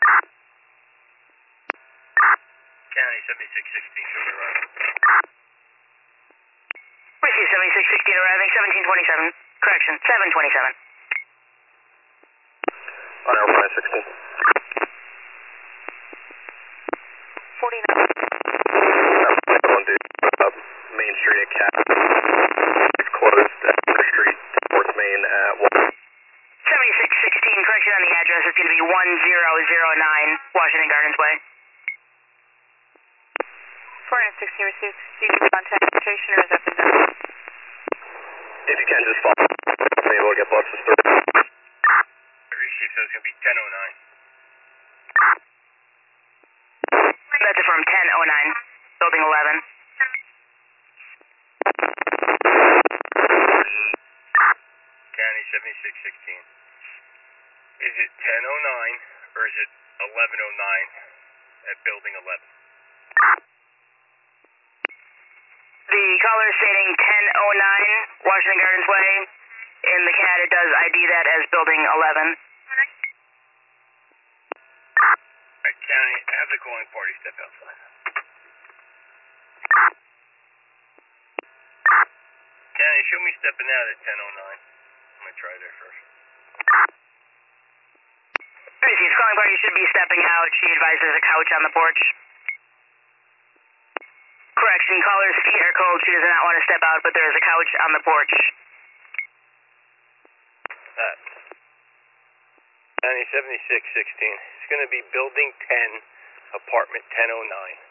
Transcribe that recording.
County 7616, show me arrival. Whiskey 7616 arriving, 1727. Correction, 727. On Airplane 16. 49. Main Street at Cat. It's closed at Center Street, North Main at 7616, correction on the address, it's going to be 1009 Washington Gardens Way. 460 received. Do you need contact rotation or is that been done? If you can, just follow. I'm able to get buses through. Receive, so it's going to be 1009. That's affirmed, 1009, building 11. County 7616. Is it 1009 or is it 1109 at building 11? The caller is stating 1009 Washington Gardens Way. In the CAD, it does ID that as building 11. Alright, County, have the calling party step outside. County, show me stepping out at 1009. I'm going to try there first. Received, calling party should be stepping out. She advises a couch on the porch. Correction, caller's feet are cold. She does not want to step out, but there is a couch on the porch. County 7616. It's going to be building 10, apartment 1009.